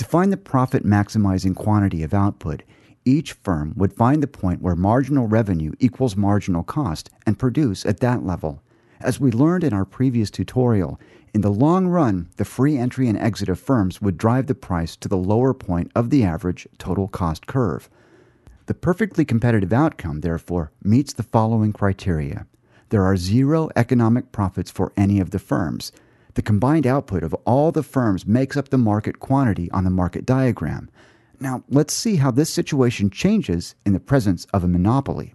find the profit-maximizing quantity of output, each firm would find the point where marginal revenue equals marginal cost and produce at that level. As we learned in our previous tutorial, in the long run, the free entry and exit of firms would drive the price to the lower point of the average total cost curve. The perfectly competitive outcome, therefore, meets the following criteria. There are zero economic profits for any of the firms. The combined output of all the firms makes up the market quantity on the market diagram. Now, let's see how this situation changes in the presence of a monopoly.